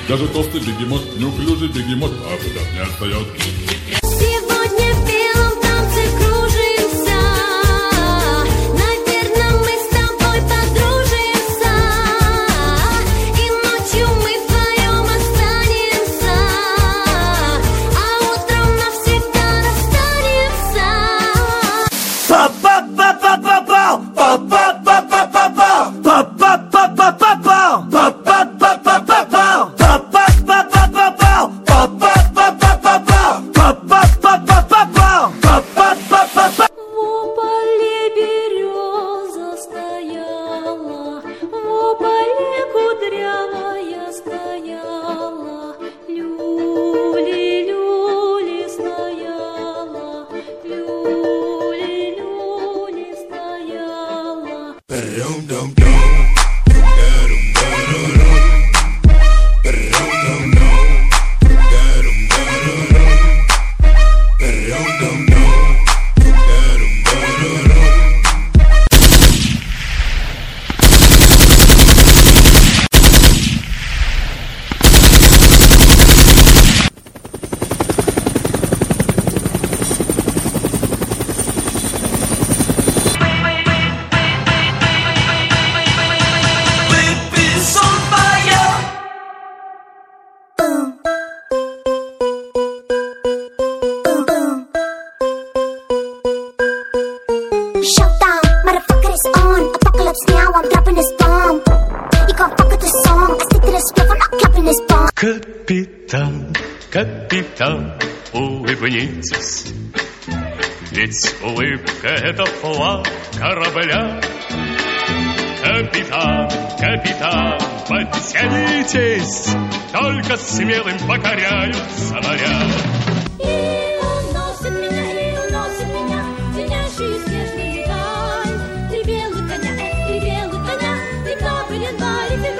Даже толстый бегемот, неуклюжий бегемот, а куда не отстает. Сегодня в белом танце кружимся. Наверное, мы с тобой подружимся. И ночью мы вдвоем останемся. А утром навсегда расстанемся. Капитан, капитан, улыбнитесь, ведь улыбка — это флаг корабля. Капитан, капитан, подтянитесь, только смелым покоряются моря.